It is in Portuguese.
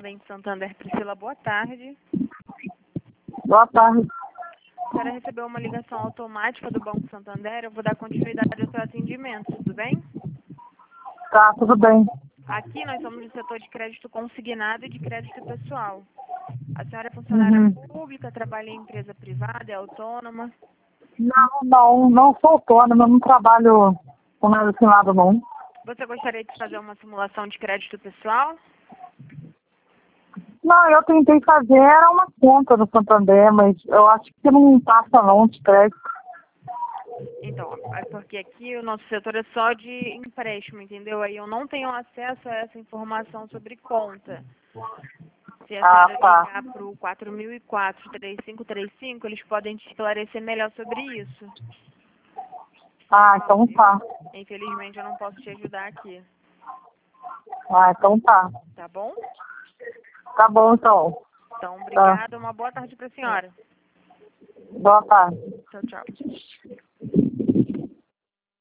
correspondente Santander Priscila, boa tarde. Boa tarde. A senhora recebeu uma ligação automática do Banco Santander, eu vou dar continuidade ao seu atendimento, tudo bem? Tá, tudo bem. Aqui nós somos do setor de crédito consignado e de crédito pessoal. A senhora é funcionária pública, trabalha em empresa privada, é autônoma? Não sou autônoma, não trabalho com nada assinado, não. Você gostaria de fazer uma simulação de crédito pessoal? Não, eu tentei fazer, era uma conta no Santander, mas eu acho que não passa não de crédito. Então, é porque aqui o nosso setor é só de empréstimo, entendeu? Aí eu não tenho acesso a essa informação sobre conta. Se a senhora ligar para o 4004-3535, eles podem te esclarecer melhor sobre isso. Ah, então tá. Infelizmente eu não posso te ajudar aqui. Ah, então tá. Tá bom? Tá bom, então. Então, obrigada. Uma boa tarde para a senhora. Boa tarde. Tchau, tchau.